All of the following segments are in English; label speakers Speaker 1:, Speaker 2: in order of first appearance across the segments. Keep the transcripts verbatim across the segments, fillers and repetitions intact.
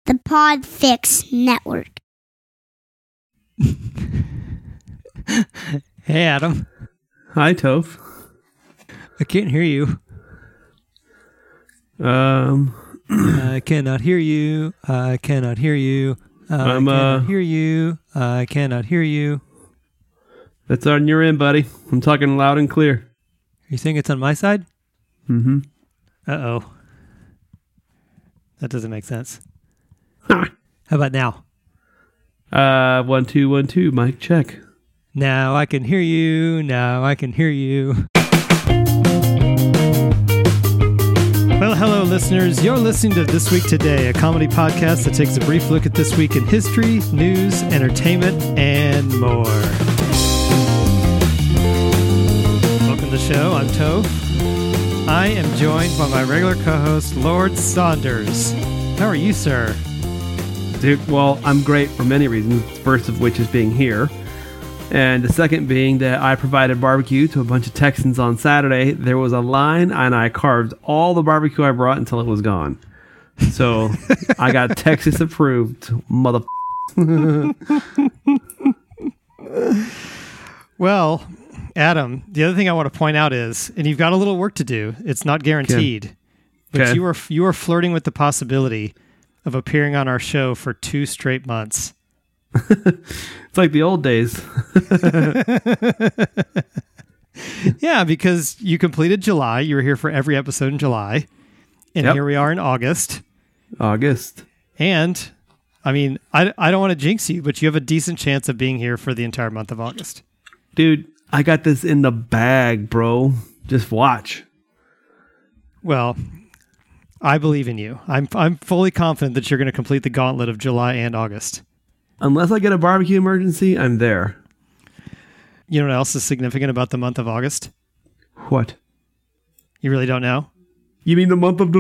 Speaker 1: the Podfix Network.
Speaker 2: Hey, Adam.
Speaker 3: Hi, Toph.
Speaker 2: I can't hear you.
Speaker 3: Um,
Speaker 2: I cannot hear you. I cannot hear you. I
Speaker 3: I'm,
Speaker 2: cannot
Speaker 3: uh,
Speaker 2: hear you. I cannot hear you.
Speaker 3: That's on your end, buddy. I'm talking loud and clear.
Speaker 2: Are you saying it's on my side?
Speaker 3: Mm-hmm.
Speaker 2: Uh-oh. That doesn't make sense.
Speaker 3: Ha!
Speaker 2: How about now?
Speaker 3: Uh, one, two, one, two. Mic check.
Speaker 2: Now I can hear you. Now I can hear you. Well, hello, listeners. You're listening to This Week Today, a comedy podcast that takes a brief look at this week in history, news, entertainment, and more. Welcome to the show. I'm Toph. I am joined by my regular co-host, Lord Saunders. How are you, sir?
Speaker 3: Dude, well, I'm great for many reasons. First of which is being here. And the second being that I provided barbecue to a bunch of Texans on Saturday. There was a line, and I carved all the barbecue I brought until it was gone. So I got Texas approved, mother.
Speaker 2: Well, Adam, the other thing I want to point out is, and you've got a little work to do. It's not guaranteed,
Speaker 3: okay.
Speaker 2: but
Speaker 3: Okay.
Speaker 2: you are you are flirting with the possibility of appearing on our show for two straight months.
Speaker 3: It's like the old days.
Speaker 2: Yeah, because you completed July. You were here for every episode in July. And
Speaker 3: Yep.
Speaker 2: here we are in August.
Speaker 3: August.
Speaker 2: And, I mean, I, I don't want to jinx you, but you have a decent chance of being here for the entire month of August.
Speaker 3: Dude, I got this in the bag, bro. Just watch.
Speaker 2: Well, I believe in you. I'm I'm fully confident that you're going to complete the gauntlet of July and August.
Speaker 3: Unless I get a barbecue emergency, I'm there.
Speaker 2: You know what else is significant about the month of August?
Speaker 3: What?
Speaker 2: You really don't know?
Speaker 3: You mean the month of the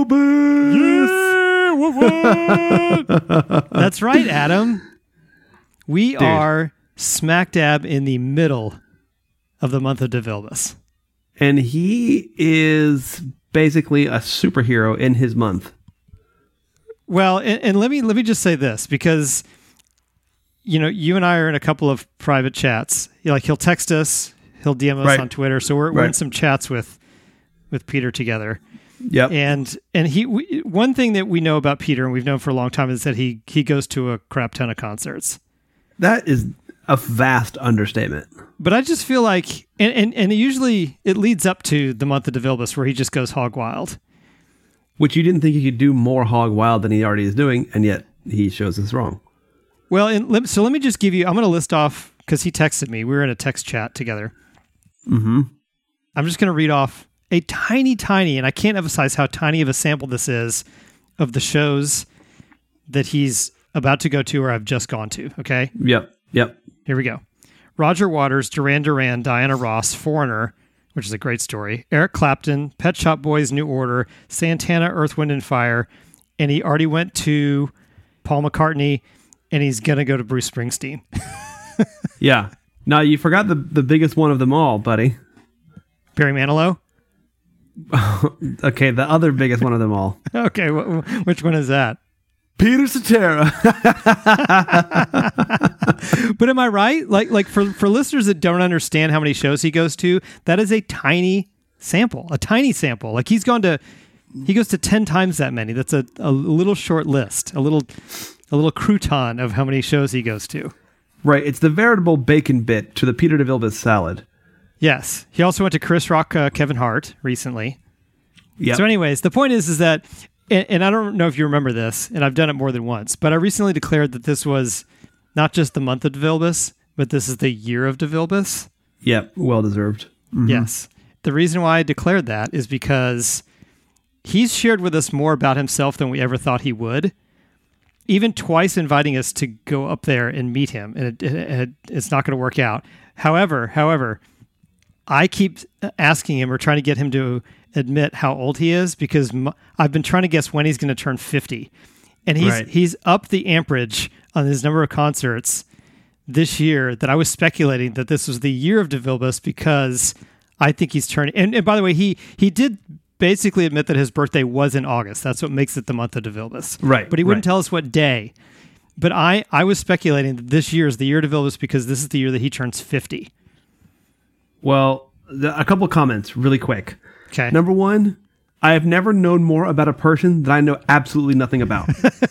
Speaker 3: Vilbus?
Speaker 2: That's right, Adam. We
Speaker 3: Dude.
Speaker 2: are smack dab in the middle of the month of De Vilbus.
Speaker 3: And he is basically a superhero in his month.
Speaker 2: Well, and, and let me let me just say this, because you know, you and I are in a couple of private chats. Like, he'll text us, he'll D M us
Speaker 3: Right.
Speaker 2: on Twitter, so we're we're in
Speaker 3: Right.
Speaker 2: some chats with with Peter together.
Speaker 3: Yep.
Speaker 2: And and he we, one thing that we know about Peter, and we've known for a long time, is that he he goes to a crap ton of concerts.
Speaker 3: That is a vast understatement.
Speaker 2: But I just feel like, and and, and usually it leads up to the month of De Vilbus, where he just goes hog wild.
Speaker 3: Which you didn't think he could do more hog wild than he already is doing, and yet he shows us wrong.
Speaker 2: Well, and let, so let me just give you, I'm going to list off, because he texted me. We were in a text chat together.
Speaker 3: Mm-hmm.
Speaker 2: I'm just going to read off a tiny, tiny, and I can't emphasize how tiny of a sample this is, of the shows that he's about to go to or I've just gone to, okay?
Speaker 3: Yep. Yep.
Speaker 2: Here we go. Roger Waters, Duran Duran, Diana Ross, Foreigner, which is a great story, Eric Clapton, Pet Shop Boys, New Order, Santana, Earth, Wind and Fire, and he already went to Paul McCartney, and he's going to go to Bruce Springsteen.
Speaker 3: Yeah. Now, you forgot the, the biggest one of them all, buddy.
Speaker 2: Barry Manilow?
Speaker 3: Okay, the other biggest one of them all.
Speaker 2: Okay, wh- wh- which one is that?
Speaker 3: Peter Cetera.
Speaker 2: But am I right? Like, like for, for listeners that don't understand how many shows he goes to, that is a tiny sample, a tiny sample. Like, he's gone to, he goes to ten times that many. That's a, a little short list, a little, a little crouton of how many shows he goes to.
Speaker 3: Right. It's the veritable bacon bit to the Peter de Vilbus salad.
Speaker 2: Yes. He also went to Chris Rock, uh, Kevin Hart recently.
Speaker 3: Yeah.
Speaker 2: So anyways, the point is, is that, and, and I don't know if you remember this, and I've done it more than once, but I recently declared that this was not just the month of De Vilbus, but this is the year of De Vilbus.
Speaker 3: Yep. Well deserved. Mm-hmm.
Speaker 2: Yes. The reason why I declared that is because he's shared with us more about himself than we ever thought he would. Even twice inviting us to go up there and meet him, and it, it, it, it's not going to work out. However, however, I keep asking him or trying to get him to admit how old he is, because m- I've been trying to guess when he's going to turn fifty. And he's
Speaker 3: Right.
Speaker 2: he's upped the amperage on his number of concerts this year, that I was speculating that this was the year of De Vilbus, because I think he's turning. And, and by the way, he he did basically admit that his birthday was in August. That's what makes it the month of DeVilbiss.
Speaker 3: Right.
Speaker 2: But he wouldn't
Speaker 3: right.
Speaker 2: tell us what day. But I, I was speculating that this year is the year of DeVilbiss because this is the year that he turns fifty.
Speaker 3: Well, the, a couple of comments really quick.
Speaker 2: Okay.
Speaker 3: Number one, I have never known more about a person that I know absolutely nothing about.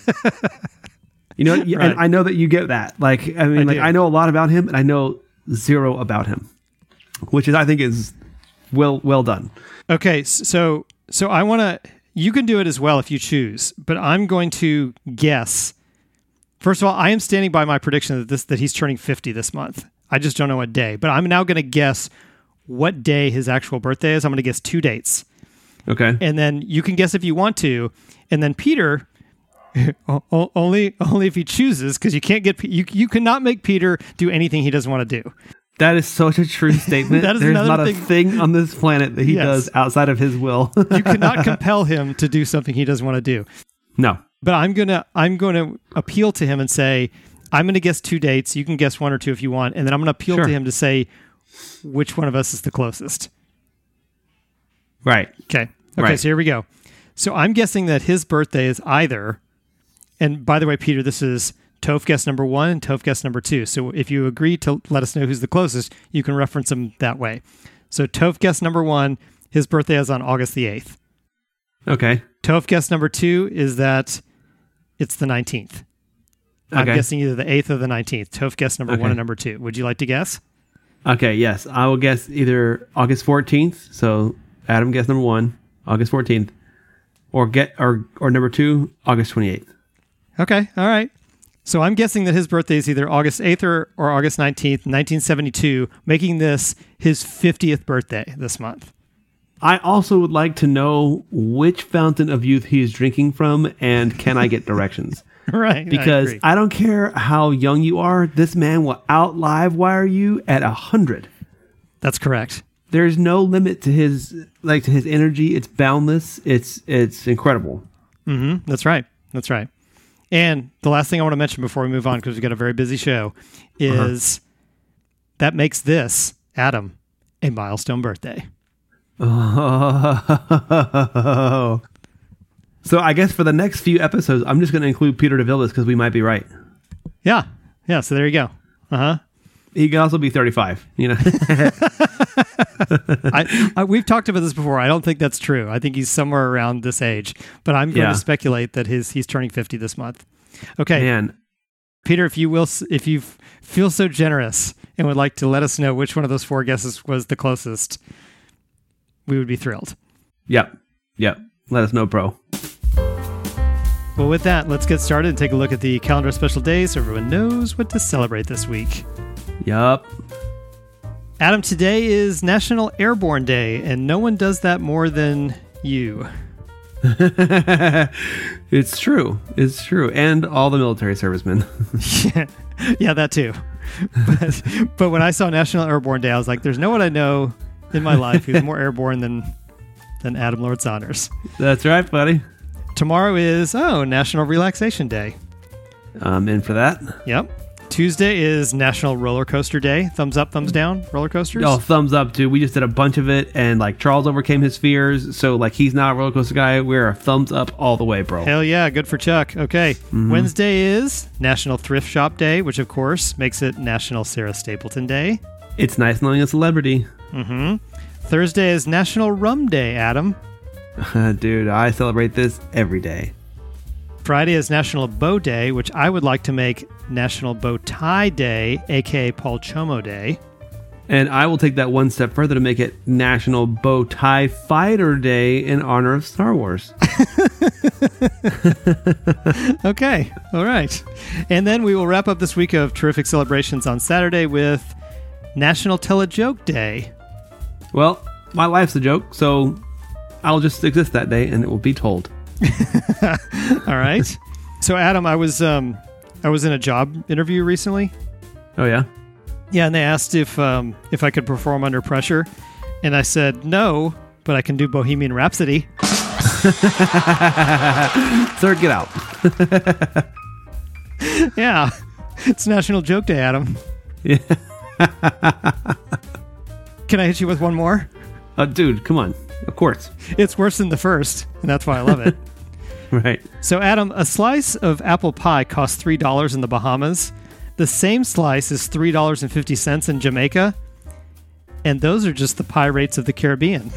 Speaker 3: You know, right. And I know that you get that. Like, I mean, I like do. I know a lot about him, and I know zero about him, which is, I think, is well, well done.
Speaker 2: Okay, so so I want to. You can do it as well if you choose, but I'm going to guess. First of all, I am standing by my prediction that this that he's turning fifty this month. I just don't know what day, but I'm now going to guess what day his actual birthday is. I'm going to guess two dates.
Speaker 3: Okay,
Speaker 2: and then you can guess if you want to, and then Peter. only only if he chooses, because you can't get you you cannot make Peter do anything he doesn't want to do.
Speaker 3: That is such a true statement.
Speaker 2: That is
Speaker 3: There's
Speaker 2: another
Speaker 3: not
Speaker 2: thing.
Speaker 3: a thing on this planet that he
Speaker 2: Yes.
Speaker 3: does outside of his will.
Speaker 2: You cannot compel him to do something he doesn't want to do.
Speaker 3: No.
Speaker 2: But I'm gonna I'm gonna appeal to him and say, I'm gonna guess two dates. You can guess one or two if you want, and then I'm gonna appeal
Speaker 3: Sure.
Speaker 2: to him to say which one of us is the closest.
Speaker 3: Right.
Speaker 2: Okay. Okay,
Speaker 3: Right.
Speaker 2: so here we go. So I'm guessing that his birthday is either, and by the way, Peter, this is Toph guess number one and Toph guess number two. So if you agree to let us know who's the closest, you can reference them that way. So Toph guess number one, his birthday is on August the eighth.
Speaker 3: Okay.
Speaker 2: Toph guess number two is that it's the nineteenth. I'm
Speaker 3: Okay.
Speaker 2: guessing either the eighth or the nineteenth. Toph guess number
Speaker 3: Okay.
Speaker 2: one and number two. Would you like to guess?
Speaker 3: Okay, yes. I will guess either August fourteenth. So Adam guess number one, August fourteenth. Or get or or number two, August twenty-eighth.
Speaker 2: Okay, all right. So I'm guessing that his birthday is either August eighth or, or August nineteenth, nineteen seventy-two, making this his fiftieth birthday this month.
Speaker 3: I also would like to know which fountain of youth he is drinking from, and can I get directions?
Speaker 2: Right.
Speaker 3: Because
Speaker 2: I,
Speaker 3: I, don't care how young you are, this man will outlive wire you at a hundred.
Speaker 2: That's correct.
Speaker 3: There's no limit to his like to his energy. It's boundless. It's it's incredible.
Speaker 2: Mm-hmm. That's right. That's right. And the last thing I want to mention before we move on, because we've got a very busy show, is uh-huh. that makes this, Adam, a milestone birthday.
Speaker 3: Oh. So I guess for the next few episodes, I'm just going to include Peter DeVilbiss because we might be right.
Speaker 2: Yeah. Yeah. So there you go. Uh-huh.
Speaker 3: He can also be thirty-five, you know.
Speaker 2: I, I, we've talked about this before. I don't think that's true. I think he's somewhere around this age, but I'm going
Speaker 3: Yeah.
Speaker 2: to speculate that his he's turning fifty this month. Okay,
Speaker 3: Man.
Speaker 2: Peter, if you will, if you feel so generous and would like to let us know which one of those four guesses was the closest, we would be thrilled.
Speaker 3: Yep. Yep. Let us know, bro.
Speaker 2: Well, with that, let's get started and take a look at the calendar of special days so everyone knows what to celebrate this week.
Speaker 3: Yup.
Speaker 2: Adam, today is National Airborne Day, and no one does that more than you.
Speaker 3: It's true. It's true. And all the military servicemen.
Speaker 2: yeah, yeah, that too. But, but when I saw National Airborne Day, I was like, there's no one I know in my life who's more airborne than, than Adam Lord Saunders.
Speaker 3: That's right, buddy.
Speaker 2: Tomorrow is, oh, National Relaxation Day.
Speaker 3: I'm in for that.
Speaker 2: Yep. Tuesday is National Roller Coaster Day. Thumbs up, thumbs down, roller coasters.
Speaker 3: Oh, thumbs up, dude. We just did a bunch of it, and like Charles overcame his fears. So like he's not a roller coaster guy. We're a thumbs up all the way, bro.
Speaker 2: Hell yeah, good for Chuck. Okay.
Speaker 3: Mm-hmm.
Speaker 2: Wednesday is National Thrift Shop Day, which of course makes it National Sarah Stapleton Day.
Speaker 3: It's nice knowing a celebrity.
Speaker 2: Mm-hmm. Thursday is National Rum Day, Adam.
Speaker 3: Dude, I celebrate this every day.
Speaker 2: Friday is National Bow Day, which I would like to make National Bow Tie Day, aka Paul Chomo Day.
Speaker 3: And I will take that one step further to make it National Bow Tie Fighter Day in honor of Star Wars.
Speaker 2: Okay, all right. And then we will wrap up this week of terrific celebrations on Saturday with National Tell a Joke Day.
Speaker 3: Well, my life's a joke, so I'll just exist that day and it will be told.
Speaker 2: All right. So Adam, I was um I was in a job interview recently.
Speaker 3: Oh yeah?
Speaker 2: Yeah, and they asked if um if I could perform under pressure, and I said no, but I can do Bohemian Rhapsody.
Speaker 3: Sir, get out.
Speaker 2: Yeah. It's National Joke Day, Adam.
Speaker 3: Yeah.
Speaker 2: Can I hit you with one more?
Speaker 3: Uh, dude, come on. Of course.
Speaker 2: It's worse than the first, and that's why I love it.
Speaker 3: Right.
Speaker 2: So, Adam, a slice of apple pie costs three dollars in the Bahamas. The same slice is three dollars and fifty cents in Jamaica. And those are just the pie rates of the Caribbean.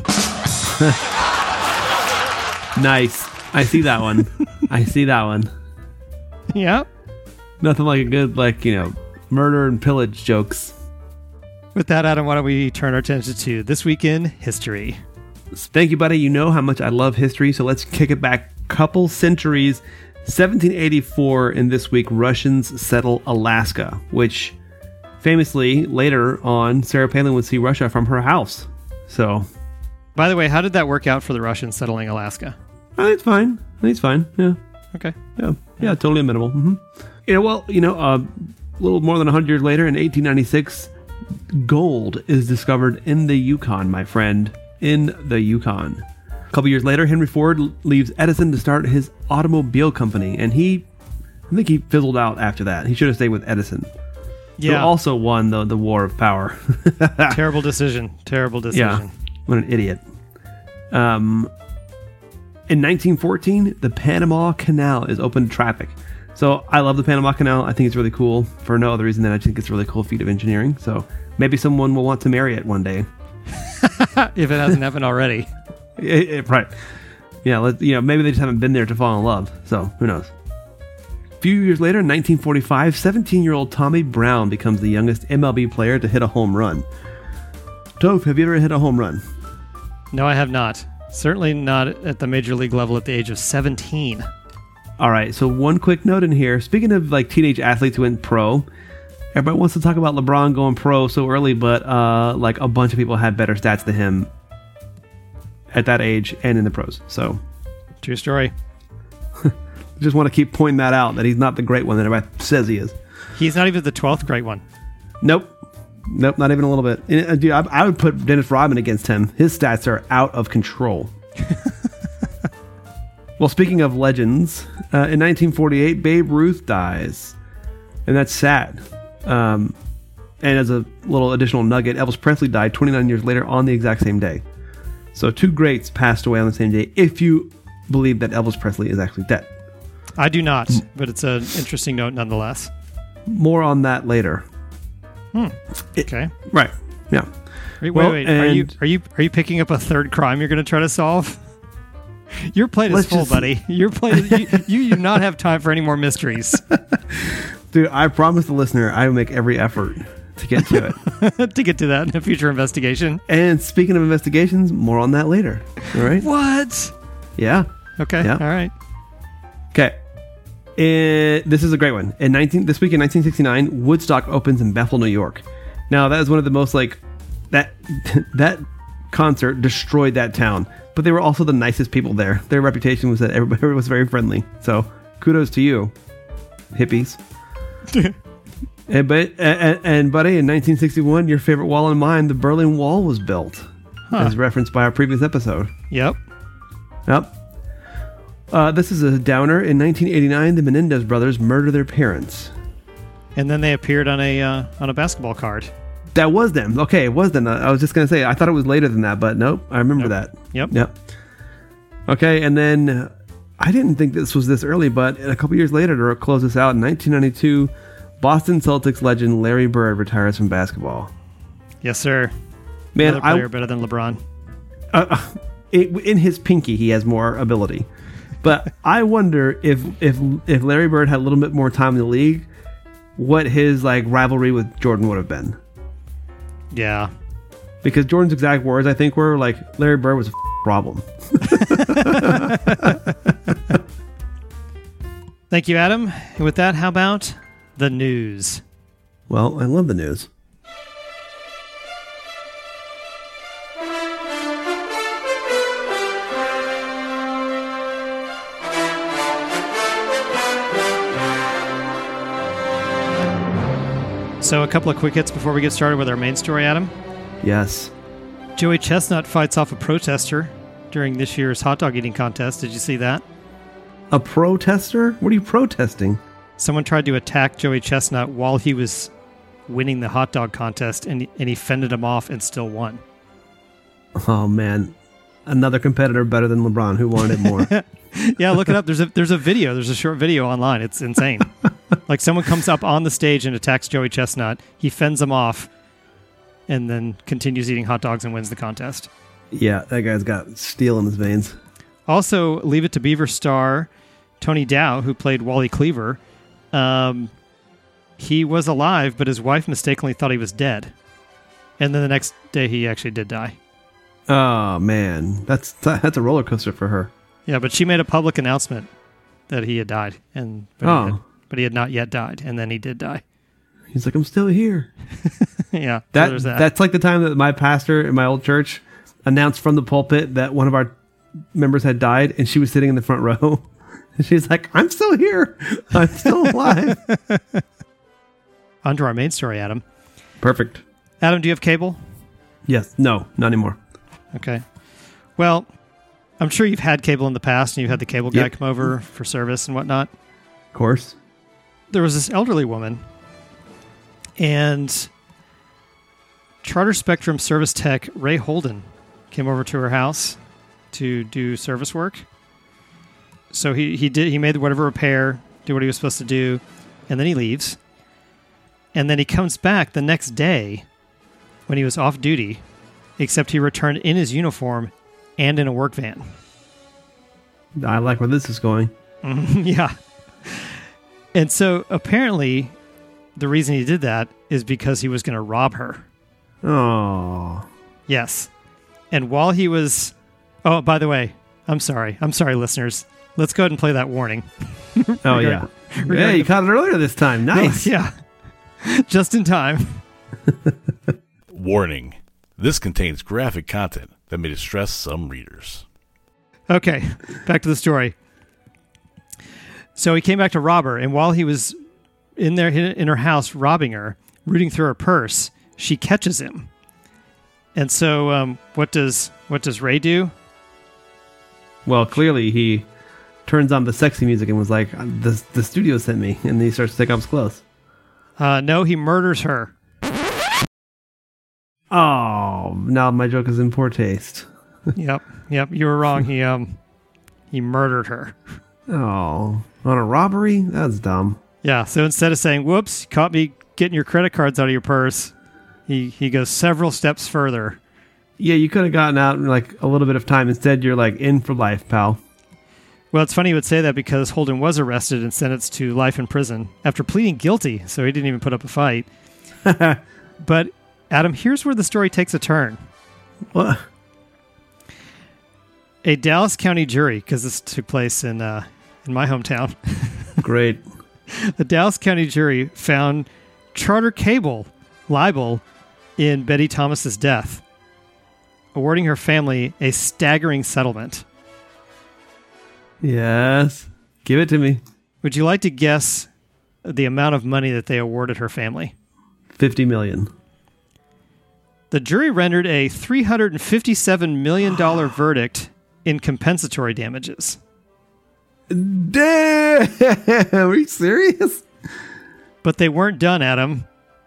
Speaker 3: Nice. I see that one. I see that one.
Speaker 2: Yeah.
Speaker 3: Nothing like a good, like, you know, murder and pillage jokes.
Speaker 2: With that, Adam, why don't we turn our attention to This Week in History?
Speaker 3: Thank you, buddy. You know how much I love history, so let's kick it back a couple centuries. seventeen eighty-four, in This Week, Russians settle Alaska, which famously, later on, Sarah Palin would see Russia from her house. So,
Speaker 2: by the way, how did that work out for the Russians settling Alaska?
Speaker 3: I think it's fine. I think it's fine. Yeah.
Speaker 2: Okay.
Speaker 3: Yeah. Yeah, totally amenable. Mm-hmm. Yeah, well, you know, uh, a little more than one hundred years later, in eighteen ninety-six, gold is discovered in the Yukon, my friend. In the Yukon. A couple years later, Henry Ford leaves Edison to start his automobile company, and he, I think he fizzled out after that. He should have stayed with Edison.
Speaker 2: Yeah.
Speaker 3: Who also won the, the war of power.
Speaker 2: Terrible decision. Terrible decision.
Speaker 3: Yeah. What an idiot. Um, in nineteen fourteen, the Panama Canal is open to traffic. So I love the Panama Canal. I think it's really cool for no other reason than I think it's a really cool feat of engineering. So maybe someone will want to marry it one day.
Speaker 2: If it hasn't happened already.
Speaker 3: It, it, right. Yeah, let, you know, maybe they just haven't been there to fall in love. So who knows? A few years later, in nineteen forty-five, seventeen-year-old Tommy Brown becomes the youngest M L B player to hit a home run. Toph, have you ever hit a home run?
Speaker 2: No, I have not. Certainly not at the major league level at the age of seventeen.
Speaker 3: All right, so one quick note in here. Speaking of like teenage athletes who went pro, everybody wants to talk about LeBron going pro so early, but uh, like a bunch of people had better stats than him at that age and in the pros. So,
Speaker 2: true story.
Speaker 3: Just want to keep pointing that out, that he's not the great one that everybody says he is.
Speaker 2: He's not even the twelfth great one.
Speaker 3: Nope. Nope, not even a little bit. And, uh, dude, I, I would put Dennis Rodman against him. His stats are out of control. Well, speaking of legends, uh, in nineteen forty-eight, Babe Ruth dies. And that's sad. Um, and as a little additional nugget, Elvis Presley died twenty-nine years later on the exact same day. So two greats passed away on the same day, if you believe that Elvis Presley is actually dead.
Speaker 2: I do not, but it's an interesting note nonetheless.
Speaker 3: More on that later.
Speaker 2: Hmm. Okay.
Speaker 3: It, right. Yeah.
Speaker 2: Wait,
Speaker 3: well,
Speaker 2: wait, wait. Are you are you are you picking up a third crime you're going to try to solve? Your plate is full, just, buddy. Your plate. you, you do not have time for any more mysteries.
Speaker 3: Dude, I promise the listener I will make every effort to get to
Speaker 2: it. To get to that in a future investigation.
Speaker 3: And speaking of investigations, more on that later. All right.
Speaker 2: What?
Speaker 3: Yeah.
Speaker 2: Okay.
Speaker 3: Yeah.
Speaker 2: All right.
Speaker 3: Okay. It, this is a great one. In nineteen this week in nineteen sixty-nine, Woodstock opens in Bethel, New York. Now that is one of the most like that that concert destroyed that town, but they were also the nicest people there. Their reputation was that everybody was very friendly. So kudos to you, hippies. and but and, and buddy, in nineteen sixty-one, your favorite wall and mine, the Berlin Wall, was built, huh. as referenced by our previous episode.
Speaker 2: Yep.
Speaker 3: Yep. Uh, this is a downer. In nineteen eighty-nine, the Menendez brothers murder their parents.
Speaker 2: And then they appeared on a uh, on a basketball card.
Speaker 3: That was them. Okay, it was them. I was just going to say, I thought it was later than that, but nope, I remember
Speaker 2: nope.
Speaker 3: that.
Speaker 2: Yep.
Speaker 3: Yep. Okay, and then uh, I didn't think this was this early, but a couple years later, to close this out, in nineteen ninety-two, Boston Celtics legend Larry Bird retires from basketball.
Speaker 2: Yes, sir.
Speaker 3: Man,
Speaker 2: Another player
Speaker 3: I,
Speaker 2: better than LeBron.
Speaker 3: Uh, it, in his pinky, he has more ability. But I wonder if if if Larry Bird had a little bit more time in the league, what his like rivalry with Jordan would have been.
Speaker 2: Yeah.
Speaker 3: Because Jordan's exact words, I think, were like, Larry Bird was a f- problem.
Speaker 2: Thank you, Adam. And with that, how about the news?
Speaker 3: Well, I love the news.
Speaker 2: So a couple of quick hits before we get started with our main story, Adam.
Speaker 3: Yes.
Speaker 2: Joey Chestnut fights off a protester during this year's hot dog eating contest. Did you see that?
Speaker 3: A protester? What are you protesting?
Speaker 2: Someone tried to attack Joey Chestnut while he was winning the hot dog contest, and, and he fended him off and still won.
Speaker 3: Oh, man. another competitor better than LeBron. Who wanted it more?
Speaker 2: Yeah, look it up. There's a there's a video. There's a short video online. It's insane. Like someone comes up on the stage and attacks Joey Chestnut. He fends him off, and then continues eating hot dogs and wins the contest.
Speaker 3: Yeah, that guy's got steel in his veins.
Speaker 2: Also, Leave It to Beaver star Tony Dow, who played Wally Cleaver, um, he was alive, but his wife mistakenly thought he was dead. And then the next day, he actually did die.
Speaker 3: Oh, man. That's that's a roller coaster for her.
Speaker 2: Yeah, but she made a public announcement that he had died, and but,
Speaker 3: oh.
Speaker 2: he, had, but he had not yet died, and then he did die.
Speaker 3: He's like, I'm still here.
Speaker 2: Yeah,
Speaker 3: that,
Speaker 2: so there's that.
Speaker 3: That's like the time that my pastor in my old church announced from the pulpit that one of our members had died, and she was sitting in the front row. And she's like, I'm still here. I'm still alive.
Speaker 2: On to our main story, Adam.
Speaker 3: Perfect.
Speaker 2: Adam, do you have cable?
Speaker 3: Yes. No, not anymore.
Speaker 2: Okay. Well, I'm sure you've had cable in the past, and you've had the cable guy
Speaker 3: Yep.
Speaker 2: come over for service and whatnot.
Speaker 3: Of course.
Speaker 2: There was this elderly woman, and Charter Spectrum service tech Ray Holden came over to her house to do service work. So he, he did he made whatever repair, did what he was supposed to do, and then he leaves. And then he comes back the next day when he was off duty, except he returned in his uniform and in a work van.
Speaker 3: I like where this is going.
Speaker 2: Yeah. And so apparently the reason he did that is because he was going to rob her.
Speaker 3: Oh.
Speaker 2: Yes. And while he was... Oh, by the way, I'm sorry. I'm sorry, listeners. Let's go ahead and play that warning.
Speaker 3: Oh, yeah. Yeah, you caught it earlier this time. Nice.
Speaker 2: Yeah. Just in time.
Speaker 4: Warning. This contains graphic content that may distress some readers.
Speaker 2: Okay, back to the story. So he came back to rob her, and while he was in there in her house robbing her, rooting through her purse, she catches him. And so, um, what does what does Ray do?
Speaker 3: Well, clearly he turns on the sexy music and was like, the, the studio sent me. And then he starts to take off his clothes.
Speaker 2: Uh, no, he murders her.
Speaker 3: Oh, now my joke is in poor taste.
Speaker 2: Yep, yep, you were wrong. He um, he murdered her.
Speaker 3: Oh, on a robbery? That's dumb.
Speaker 2: Yeah, so instead of saying, whoops, you caught me getting your credit cards out of your purse, he, he goes several steps further.
Speaker 3: Yeah, you could have gotten out in like a little bit of time. Instead, you're like in for life, pal.
Speaker 2: Well, it's funny you would say that because Holden was arrested and sentenced to life in prison after pleading guilty, so he didn't even put up a fight. But, Adam, here's where the story takes a turn.
Speaker 3: What?
Speaker 2: A Dallas County jury, because this took place in uh, in my hometown.
Speaker 3: Great.
Speaker 2: The Dallas County jury found Charter Cable liable in Betty Thomas's death, awarding her family a staggering settlement.
Speaker 3: Yes. Give it to me.
Speaker 2: Would you like to guess the amount of money that they awarded her family?
Speaker 3: fifty million.
Speaker 2: The jury rendered a three hundred fifty-seven million dollars verdict in compensatory damages.
Speaker 3: Damn! Are you serious?
Speaker 2: But they weren't done, Adam.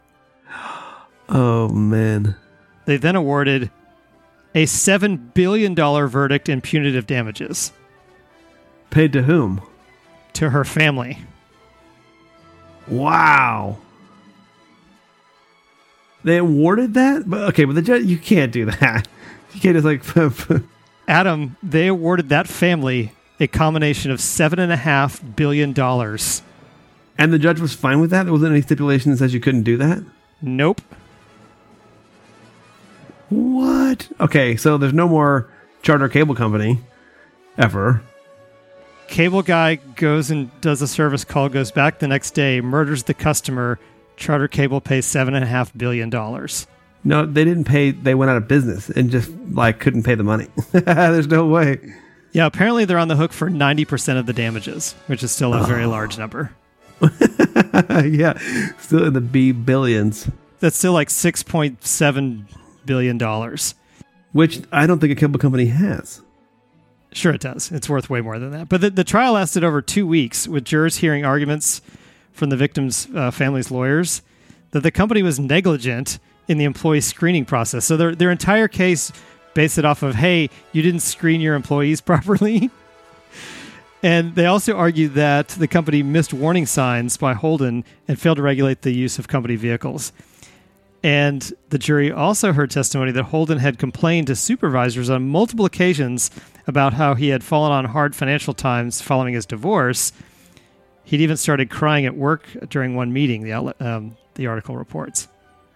Speaker 3: Oh, man.
Speaker 2: They then awarded a seven billion dollars verdict in punitive damages.
Speaker 3: Paid to whom?
Speaker 2: To her family.
Speaker 3: Wow. They awarded that? But okay, but the judge, you can't do that. You can't just like...
Speaker 2: Adam, they awarded that family a combination of seven and a half billion dollars.
Speaker 3: And the judge was fine with that? There wasn't any stipulation that says you couldn't do that?
Speaker 2: Nope.
Speaker 3: What? Okay, so there's no more Charter Cable Company ever.
Speaker 2: Cable guy goes and does a service call, goes back the next day, murders the customer. Charter Cable pays seven and a half billion dollars.
Speaker 3: No, they didn't pay. They went out of business and just like couldn't pay the money. There's no way.
Speaker 2: Yeah, apparently they're on the hook for ninety percent of the damages, which is still a oh. very large number.
Speaker 3: Yeah, still in the B billions.
Speaker 2: That's still like six point seven billion dollars.
Speaker 3: Which I don't think a cable company has.
Speaker 2: Sure it does. It's worth way more than that. But the, the trial lasted over two weeks, with jurors hearing arguments from the victim's uh, family's lawyers that the company was negligent in the employee screening process. So their their entire case base it off of, hey, you didn't screen your employees properly. And they also argued that the company missed warning signs by Holden and failed to regulate the use of company vehicles. And the jury also heard testimony that Holden had complained to supervisors on multiple occasions about how he had fallen on hard financial times following his divorce. He'd even started crying at work during one meeting, the outlet, um, the article reports.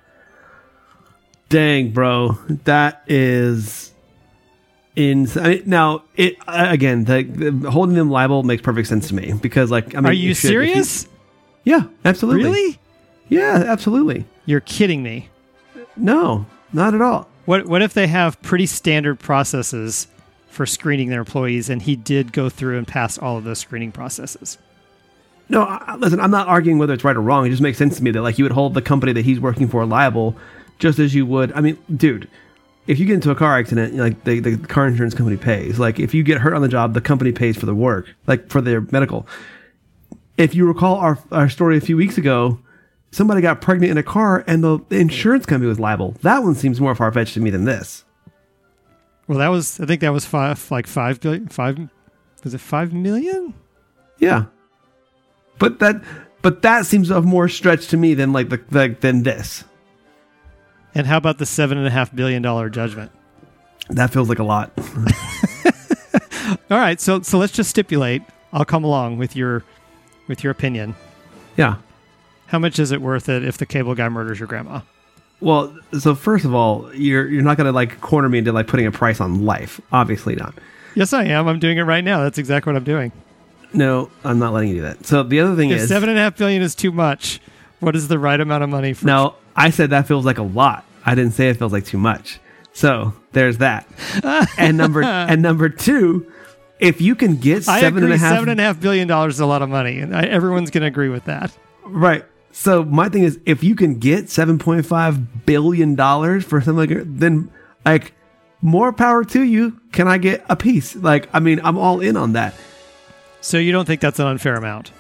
Speaker 3: Dang, bro. That is insane. I mean, now, it again, the, the holding them liable makes perfect sense to me because, like, I mean,
Speaker 2: are you
Speaker 3: should,
Speaker 2: serious?
Speaker 3: You, yeah, absolutely.
Speaker 2: Really?
Speaker 3: Yeah, absolutely.
Speaker 2: You're kidding me.
Speaker 3: No, not at all.
Speaker 2: What What if they have pretty standard processes for screening their employees, and he did go through and pass all of those screening processes?
Speaker 3: No, I, listen, I'm not arguing whether it's right or wrong. It just makes sense to me that, like, you would hold the company that he's working for liable just as you would. I mean, dude, if you get into a car accident, like, the, the car insurance company pays. Like, if you get hurt on the job, the company pays for the work, like, for their medical. If you recall our, our story a few weeks ago, somebody got pregnant in a car and the, the insurance company was liable. That one seems more far-fetched to me than this.
Speaker 2: Well, that was, I think that was five, like five billion, five, was it five million?
Speaker 3: Yeah. But that, but that seems a more stretch to me than like the, the than this.
Speaker 2: And how about the seven and a half billion dollar judgment?
Speaker 3: That feels like a lot.
Speaker 2: All right, so so let's just stipulate. I'll come along with your with your opinion.
Speaker 3: Yeah.
Speaker 2: How much is it worth it if the cable guy murders your grandma?
Speaker 3: Well, so first of all, you're you're not gonna like corner me into like putting a price on life. Obviously not.
Speaker 2: Yes, I am. I'm doing it right now. That's exactly what I'm doing.
Speaker 3: No, I'm not letting you do that. So the other thing
Speaker 2: if
Speaker 3: is,
Speaker 2: seven and a half billion is too much, what is the right amount of money for?
Speaker 3: No, I said that feels like a lot. I didn't say it feels like too much. So there's that. and number and number two, if you can get
Speaker 2: I
Speaker 3: seven
Speaker 2: agree,
Speaker 3: and a half,
Speaker 2: seven and a half billion dollars is a lot of money, and I, everyone's going to agree with that.
Speaker 3: Right. So my thing is, if you can get seven point five billion dollars for something like that, then like more power to you. Can I get a piece? Like, I mean, I'm all in on that.
Speaker 2: So you don't think that's an unfair amount?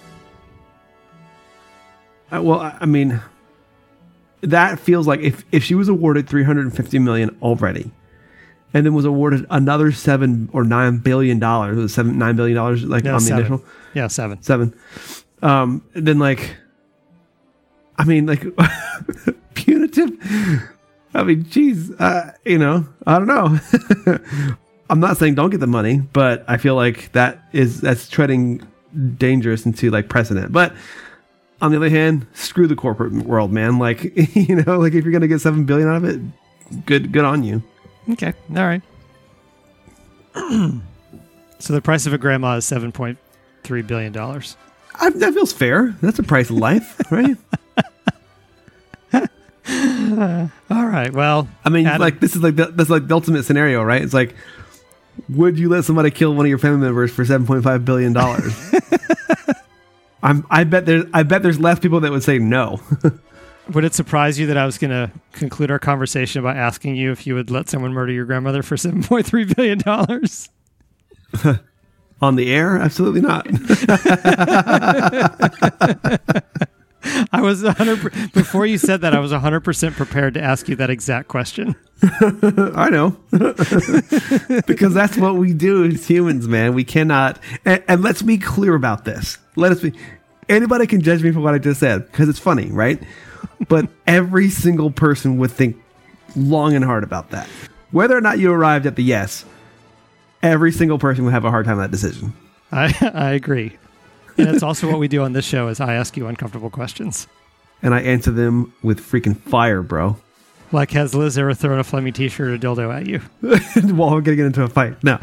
Speaker 3: Uh, well, I, I mean, that feels like if, if she was awarded three hundred fifty million dollars already, and then was awarded another seven or nine billion dollars, was it seven nine billion dollars like
Speaker 2: No,
Speaker 3: on the
Speaker 2: seven.
Speaker 3: initial?
Speaker 2: Yeah, seven.
Speaker 3: Seven. Um, then like, I mean, like punitive. I mean, geez, uh, you know, I don't know. I'm not saying don't get the money, but I feel like that is that's treading dangerous into like precedent. But on the other hand, screw the corporate world, man. Like, you know, like if you're gonna get seven billion out of it, good, good on you.
Speaker 2: Okay, all right. So the price of a grandma is seven point three billion dollars.
Speaker 3: I, that feels fair. That's a price of life, right?
Speaker 2: All right. Well,
Speaker 3: I mean,
Speaker 2: Adam,
Speaker 3: like this is like the, that's like the ultimate scenario, right? It's like, would you let somebody kill one of your family members for seven point five billion dollars? I'm. I bet there's. I bet there's less people that would say no.
Speaker 2: would it surprise you that I was going to conclude our conversation by asking you if you would let someone murder your grandmother for seven point three billion dollars?
Speaker 3: On the air? Absolutely not.
Speaker 2: I was one hundred percent, before you said that, I was one hundred percent prepared to ask you that exact question.
Speaker 3: I know. Because that's what we do as humans, man. We cannot, and, and let's be clear about this. Let us be, anybody can judge me for what I just said, because it's funny, right? But every single person would think long and hard about that. Whether or not you arrived at the yes, every single person would have a hard time with that decision.
Speaker 2: I, I agree. And it's also what we do on this show is I ask you uncomfortable questions.
Speaker 3: And I answer them with freaking fire, bro.
Speaker 2: Like, has Liz ever thrown a flaming t-shirt or dildo at you?
Speaker 3: While we're going to get into a fight. No.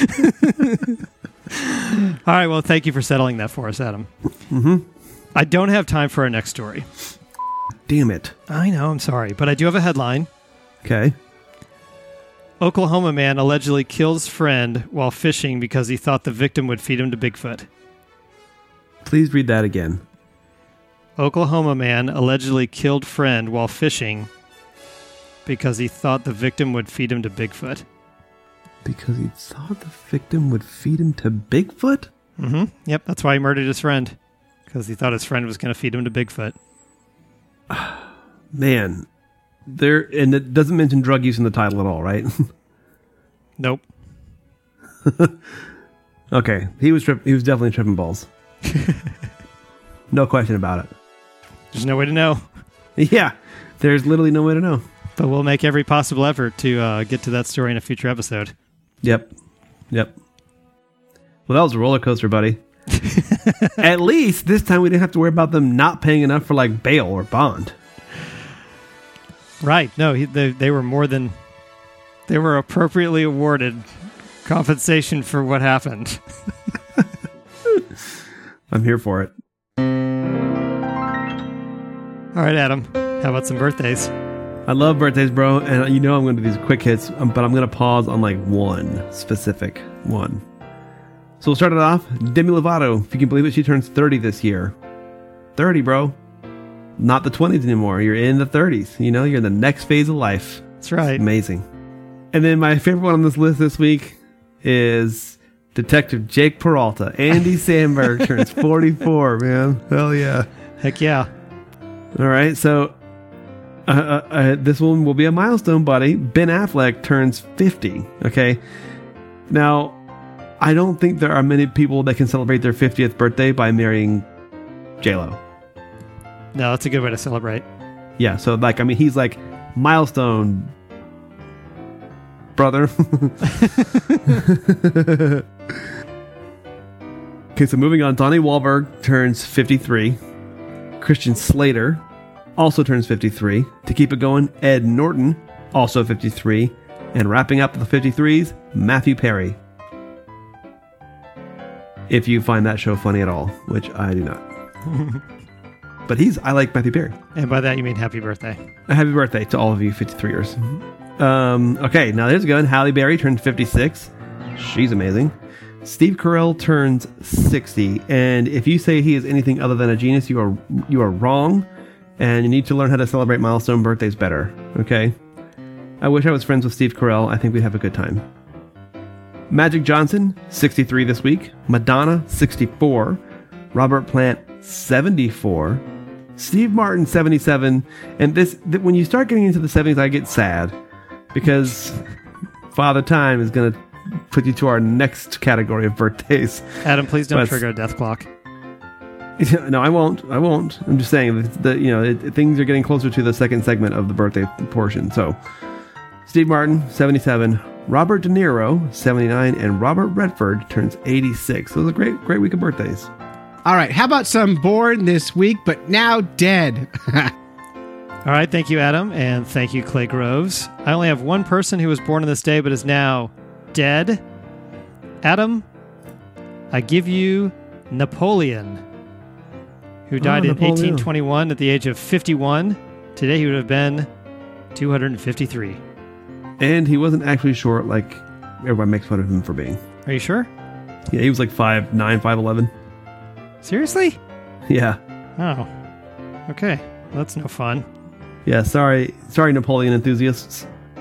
Speaker 2: All right, well, thank you for settling that for us, Adam.
Speaker 3: Mm-hmm.
Speaker 2: I don't have time for our next story.
Speaker 3: Damn it.
Speaker 2: I know, I'm sorry. But I do have a headline.
Speaker 3: Okay.
Speaker 2: Oklahoma man allegedly kills friend while fishing because he thought the victim would feed him to Bigfoot.
Speaker 3: Please read that again.
Speaker 2: Oklahoma man allegedly killed friend while fishing because he thought the victim would feed him to Bigfoot.
Speaker 3: Because he thought the victim would feed him to Bigfoot?
Speaker 2: Mm-hmm. Yep, that's why he murdered his friend. Because he thought his friend was going to feed him to Bigfoot.
Speaker 3: Man. There, and it doesn't mention drug use in the title at all, right?
Speaker 2: Nope.
Speaker 3: Okay, he was tri- he was definitely tripping balls. No question about it.
Speaker 2: There's no way to know.
Speaker 3: Yeah, there's literally no way to know.
Speaker 2: But we'll make every possible effort to uh, get to that story in a future episode.
Speaker 3: Yep. Yep. Well, that was a roller coaster, buddy. At least this time we didn't have to worry about them not paying enough for like bail or bond.
Speaker 2: Right. No, he, they, they were more than... They were appropriately awarded compensation for what happened.
Speaker 3: I'm here for it.
Speaker 2: All right, Adam. How about some birthdays?
Speaker 3: I love birthdays, bro. And you know I'm going to do these quick hits, um, but I'm going to pause on like one specific one. So we'll start it off. Demi Lovato, if you can believe it, she turns thirty this year. thirty, bro. Not the twenties anymore. You're in the thirties. You know, you're in the next phase of life.
Speaker 2: That's right.
Speaker 3: Amazing. And then my favorite one on this list this week is Detective Jake Peralta. Andy Samberg turns forty-four, man. Hell yeah.
Speaker 2: Heck yeah.
Speaker 3: All right, so uh, uh, uh, this one will be a milestone, buddy. Ben Affleck turns fifty, okay? Now, I don't think there are many people that can celebrate their fiftieth birthday by marrying J-Lo.
Speaker 2: No, that's a good way to celebrate.
Speaker 3: Yeah, so, like, I mean, he's like, milestone, brother. Okay, so moving on, Donnie Wahlberg turns fifty-three. Christian Slater also turns fifty-three. To keep it going, Ed Norton, also fifty-three. And wrapping up the fifty-threes, Matthew Perry. If you find that show funny at all, which I do not. But he's, I like Matthew Perry.
Speaker 2: And by that you mean happy birthday.
Speaker 3: A happy birthday to all of you fifty-three-ers. Um, okay, now there's a good one. Halle Berry turns fifty-six. She's amazing. Steve Carell turns sixty. And if you say he is anything other than a genius, you are you are wrong. And you need to learn how to celebrate milestone birthdays better. Okay? I wish I was friends with Steve Carell. I think we'd have a good time. Magic Johnson, sixty-three this week. Madonna, sixty-four. Robert Plant, seventy-four. Steve Martin, seventy-seven. And this, th- when you start getting into the seventies, I get sad. Because Father Time is going to put you to our next category of birthdays.
Speaker 2: Adam, please don't
Speaker 3: But-
Speaker 2: trigger a death clock.
Speaker 3: No, I won't. I won't. I'm just saying that, that you know, it, things are getting closer to the second segment of the birthday portion. So, Steve Martin, seventy-seven. Robert De Niro, seventy-nine. And Robert Redford turns eighty-six. So it was a great, great week of birthdays.
Speaker 5: All right, how about some born this week, but now dead?
Speaker 2: All right, thank you, Adam, and thank you, Clay Groves. I only have one person who was born on this day but is now dead. Adam, I give you Napoleon, who died
Speaker 3: Oh,
Speaker 2: in
Speaker 3: Napoleon.
Speaker 2: eighteen twenty-one at the age of fifty-one. Today he would have been two hundred fifty-three.
Speaker 3: And he wasn't actually short like everybody makes fun of him for being.
Speaker 2: Are you sure?
Speaker 3: Yeah, he was like five nine, five eleven.
Speaker 2: Seriously?
Speaker 3: Yeah.
Speaker 2: Oh. Okay. Well, that's no fun.
Speaker 3: Yeah, sorry. Sorry, Napoleon enthusiasts.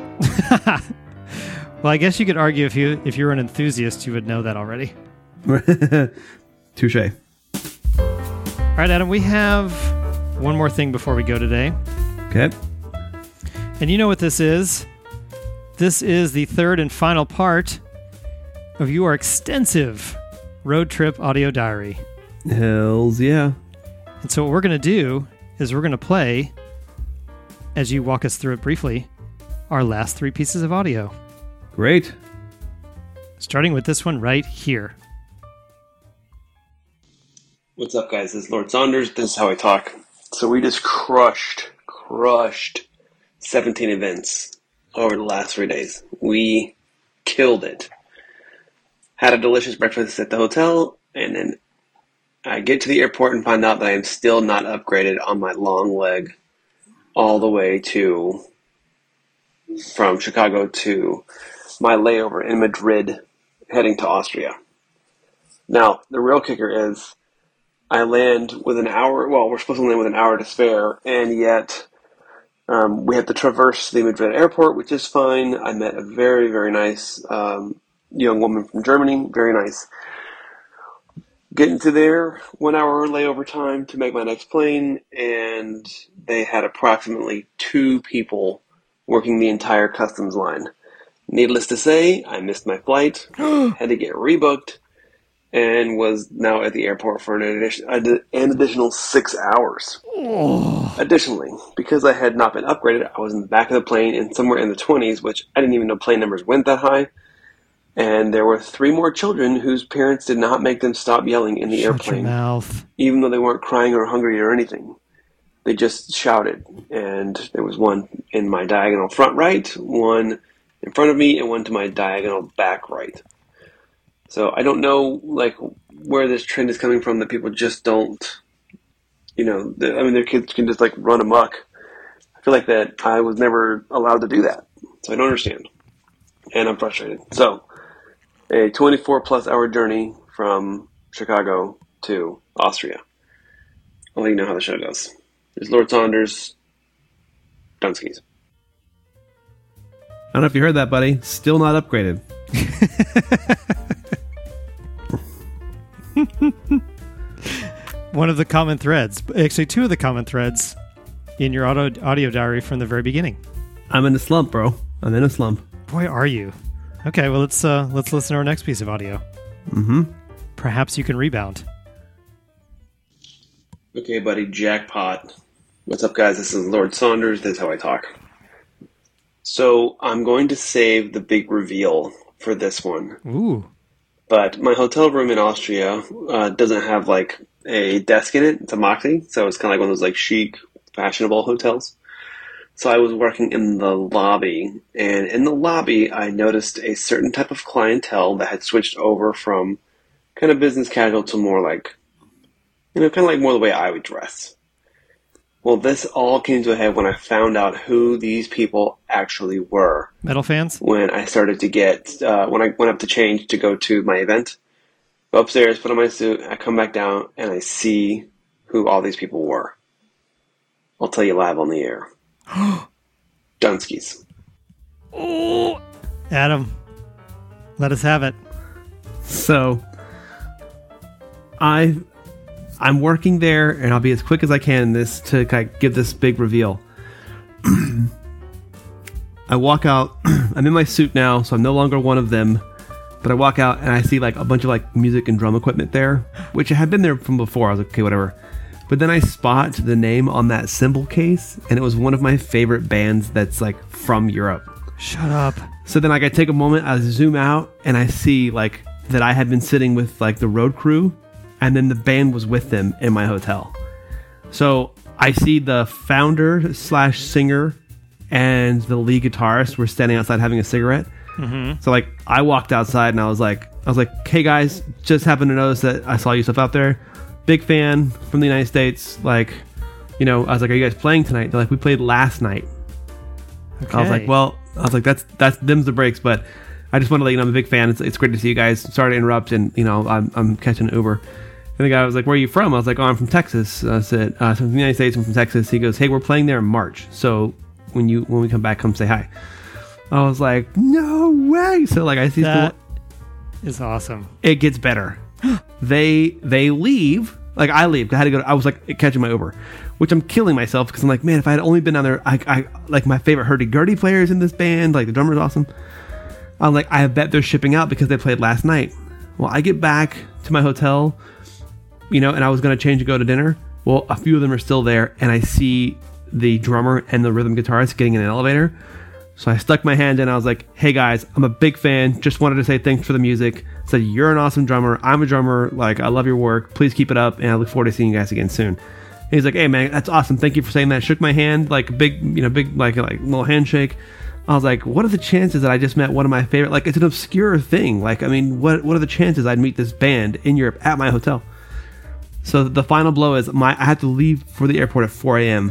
Speaker 2: Well, I guess you could argue if you if you're an enthusiast, you would know that already.
Speaker 3: Touche.
Speaker 2: All right, Adam, we have one more thing before we go today.
Speaker 3: Okay.
Speaker 2: And you know what this is? This is the third and final part of your extensive road trip audio diary.
Speaker 3: Hells yeah.
Speaker 2: And so what we're going to do is we're going to play, as you walk us through it briefly, our last three pieces of audio.
Speaker 3: Great.
Speaker 2: Starting with this one right here.
Speaker 6: What's up, guys? This is Lord Saunders. This is how I talk. So we just crushed, crushed seventeen events over the last three days. We killed it. Had a delicious breakfast at the hotel, and then I get to the airport and find out that I am still not upgraded on my long leg all the way to, from Chicago to my layover in Madrid, heading to Austria. Now, the real kicker is, I land with an hour, well, we're supposed to land with an hour to spare, and yet um, we have to traverse the Madrid airport, which is fine. I met a very, very nice um, young woman from Germany, very nice. Getting to there, one hour layover time to make my next plane, and they had approximately two people working the entire customs line. Needless to say, I missed my flight, had to get rebooked, and was now at the airport for an, addition, an additional six hours.
Speaker 2: Oh.
Speaker 6: Additionally, because I had not been upgraded, I was in the back of the plane and somewhere in the twenties, which I didn't even know plane numbers went that high. And there were three more children whose parents did not make them stop yelling in the
Speaker 2: Shut
Speaker 6: airplane,
Speaker 2: your mouth.
Speaker 6: even though they weren't crying or hungry or anything. They just shouted, and there was one in my diagonal front right, one in front of me, and one to my diagonal back right. So I don't know, like, where this trend is coming from that people just don't, you know, the, I mean, their kids can just, like, run amok. I feel like that I was never allowed to do that, so I don't understand, and I'm frustrated. So, a twenty-four plus hour journey from Chicago to Austria. I'll let you know how the show goes. There's Lord Saunders, Dunskies.
Speaker 3: I don't know if you heard that, buddy. Still not upgraded.
Speaker 2: One of the common threads, actually two of the common threads in your auto, audio diary from the very beginning.
Speaker 3: I'm in a slump, bro. I'm in a slump.
Speaker 2: Boy, are you. Okay, well, let's uh, let's listen to our next piece of audio.
Speaker 3: Mm-hmm.
Speaker 2: Perhaps you can rebound.
Speaker 6: Okay, buddy, jackpot. What's up, guys? This is Lord Saunders. This is how I talk. So I'm going to save the big reveal for this one.
Speaker 2: Ooh.
Speaker 6: But my hotel room in Austria uh, doesn't have, like, a desk in it. It's a Moxie, so it's kind of like one of those, like, chic, fashionable hotels. So I was working in the lobby, and in the lobby I noticed a certain type of clientele that had switched over from kind of business casual to more like, you know, kind of like more the way I would dress. Well, this all came to a head when I found out who these people actually were.
Speaker 2: Metal fans?
Speaker 6: When I started to get, uh, when I went up to change to go to my event, go upstairs, put on my suit, I come back down, and I see who all these people were. I'll tell you live on the air. Dunskies.
Speaker 2: Oh, Adam, let us have it.
Speaker 3: So, I, I'm working there, and I'll be as quick as I can in this to kind of give this big reveal. I walk out. I'm in my suit now, so I'm no longer one of them. But I walk out, and I see like a bunch of like music and drum equipment there, which I had been there from before. I was like, okay, whatever. But then I spot the name on that cymbal case, and it was one of my favorite bands that's like from Europe.
Speaker 2: Shut up.
Speaker 3: So then like I take a moment, I zoom out, and I see like that I had been sitting with like the road crew, and then the band was with them in my hotel. So I see the founder slash singer and the lead guitarist were standing outside having a cigarette.
Speaker 2: Mm-hmm.
Speaker 3: So like I walked outside and I was like, I was like, hey guys, just happened to notice that I saw you stuff out there. Big fan from the United States. Like, you know, I was like, are you guys playing tonight? They're like, we played last night.
Speaker 2: Okay.
Speaker 3: I was like, well, I was like, that's, that's, them's the breaks, but I just want to let you know I'm a big fan. It's, it's great to see you guys. Sorry to interrupt, and, you know, I'm, I'm catching an Uber. And the guy was like, where are you from? I was like, oh, I'm from Texas. I said, uh, so from the United States, I'm from Texas. He goes, hey, we're playing there in March. So when you, when we come back, come say hi. I was like, no way. So like, I see
Speaker 2: that
Speaker 3: people,
Speaker 2: is awesome.
Speaker 3: it gets better. they they leave. Like I leave. I had to go. I was like catching my Uber, which I'm killing myself because I'm like, man, if I had only been down there, I, I like my favorite hurdy-gurdy players in this band. Like the drummer's awesome. I'm like, I bet they're shipping out because they played last night. Well, I get back to my hotel, you know, and I was gonna change and go to dinner. Well, a few of them are still there, and I see the drummer and the rhythm guitarist getting in an elevator. So I stuck my hand in. I was like, hey guys, I'm a big fan. Just wanted to say thanks for the music. Said, you're an awesome drummer. I'm a drummer. Like, I love your work. Please keep it up. And I look forward to seeing you guys again soon. And he's like, hey man, that's awesome. Thank you for saying that. Shook my hand, like a big, you know, big, like, like little handshake. I was like, what are the chances that I just met one of my favorite, like it's an obscure thing. Like, I mean, what, what are the chances I'd meet this band in Europe at my hotel? So the final blow is my, I had to leave for the airport at four a.m.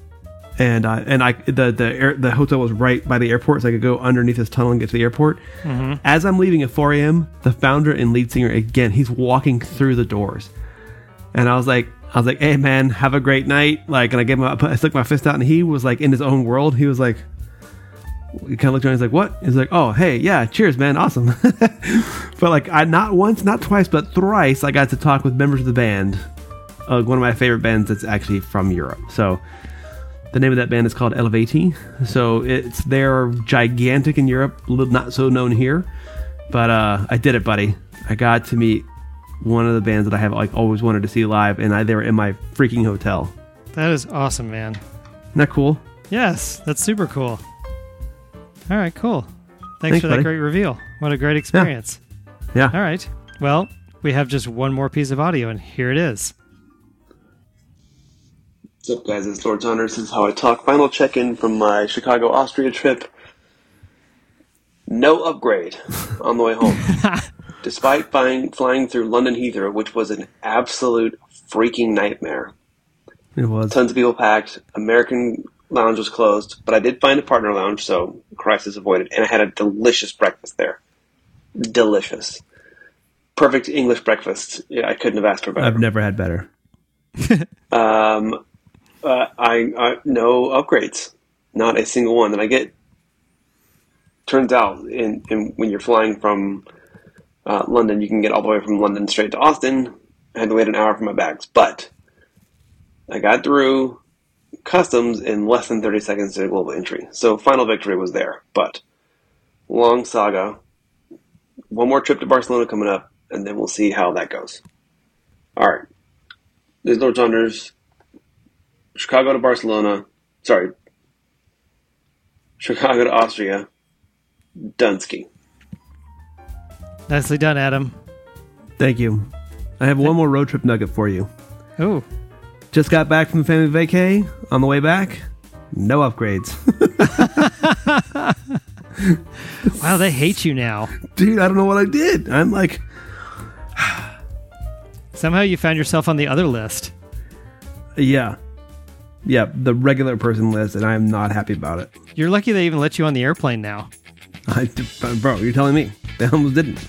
Speaker 3: And uh, and I the the air, the hotel was right by the airport, so I could go underneath this tunnel and get to the airport. Mm-hmm. As I'm leaving at four a.m., the founder and lead singer again, he's walking through the doors, and I was like, I was like, hey man, have a great night. Like, and I gave him, a, I stuck my fist out, and he was like in his own world. He was like, he kind of looked around. He's like, what? He's like, oh hey, yeah, cheers, man, awesome. But like, I not once, not twice, but thrice, I got to talk with members of the band, uh, one of my favorite bands that's actually from Europe. So. The name of that band is called Elevati. So it's they're gigantic in Europe, a little not so known here. But uh, I did it, buddy. I got to meet one of the bands that I have like always wanted to see live, and I, they were in my freaking hotel.
Speaker 2: That is awesome, man.
Speaker 3: Isn't that cool?
Speaker 2: Yes, that's super cool. All right, cool. Thanks,
Speaker 3: Thanks
Speaker 2: for that
Speaker 3: buddy.
Speaker 2: great reveal. What a great experience.
Speaker 3: Yeah.
Speaker 2: All right. Well, we have just one more piece of audio, and here it is.
Speaker 6: What's up, guys? It's Lord Saunders. This is How I Talk. Final check-in from my Chicago, Austria trip. No upgrade on the way home. Despite flying, flying through London Heathrow, which was an absolute freaking nightmare.
Speaker 3: It was.
Speaker 6: Tons of people packed. American lounge was closed, but I did find a partner lounge, so crisis avoided. And I had a delicious breakfast there. Delicious. Perfect English breakfast. Yeah, I couldn't have asked for better.
Speaker 3: I've never had better.
Speaker 6: um, uh, I, I no upgrades, not a single one. And I get. Turns out, in, in when you're flying from uh, London, you can get all the way from London straight to Austin. I had to wait an hour for my bags, but I got through customs in less than thirty seconds to global entry. So final victory was there, but long saga. One more trip to Barcelona coming up, and then we'll see how that goes. All right. This is Lord Saunders. Chicago to Barcelona. Sorry. Chicago to Austria. Dunsky.
Speaker 2: Nicely done, Adam.
Speaker 3: Thank you. I have one more road trip nugget for you.
Speaker 2: Oh,
Speaker 3: Just got back from family vacay. On the way back, no upgrades.
Speaker 2: wow, they hate you now.
Speaker 3: Dude, I don't know what I did. I'm like,
Speaker 2: Somehow you found yourself on the other list.
Speaker 3: yeah. Yeah, the regular person list, and I am not happy about it.
Speaker 2: You're lucky they even let you on the airplane now.
Speaker 3: I, bro, you're telling me. They almost didn't.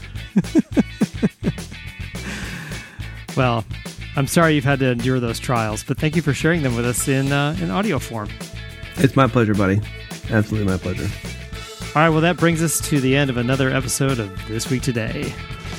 Speaker 2: Well, I'm sorry you've had to endure those trials, but thank you for sharing them with us in uh, in audio form.
Speaker 3: It's my pleasure, buddy. Absolutely my pleasure.
Speaker 2: All right, well, that brings us to the end of another episode of This Week Today.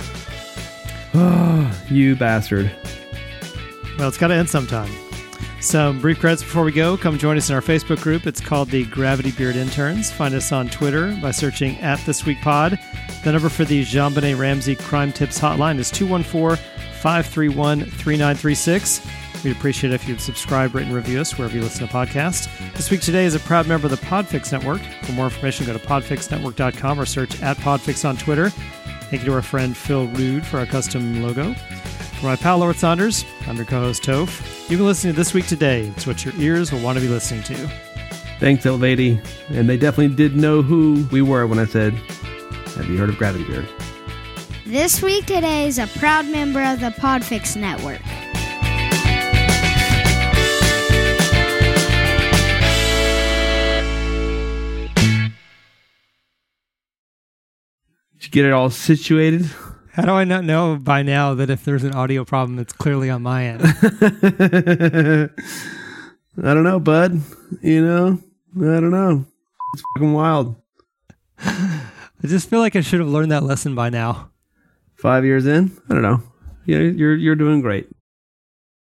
Speaker 3: You bastard.
Speaker 2: Well, it's got to end sometime. Some brief credits before we go. Come join us in our Facebook group. It's called the Gravity Beard Interns. Find us on Twitter by searching at This Week Pod. The number for the JonBenet Ramsey Crime Tips Hotline is two one four, five three one, three nine three six. We'd appreciate it if you'd subscribe, rate, and review us wherever you listen to podcasts. This Week Today is a proud member of the Podfix Network. For more information, go to podfix network dot com or search at Podfix on Twitter. Thank you to our friend Phil Rude for our custom logo. For my pal Lord Saunders, I'm your co-host Toph. You've been listening to This Week Today. It's what your ears will want to be listening to.
Speaker 3: Thanks, Elevati. And they definitely did know who we were when I said, have you heard of Gravity Beard?
Speaker 1: This Week Today is a proud member of the Podfix Network.
Speaker 3: Did you get it all situated?
Speaker 2: How do I not know by now that if there's an audio problem, it's clearly on my end?
Speaker 3: I don't know, bud. You know? I don't know. It's fucking wild.
Speaker 2: I just feel like I should have learned that lesson by now.
Speaker 3: Five years in? I don't know. Yeah, you're you're doing great.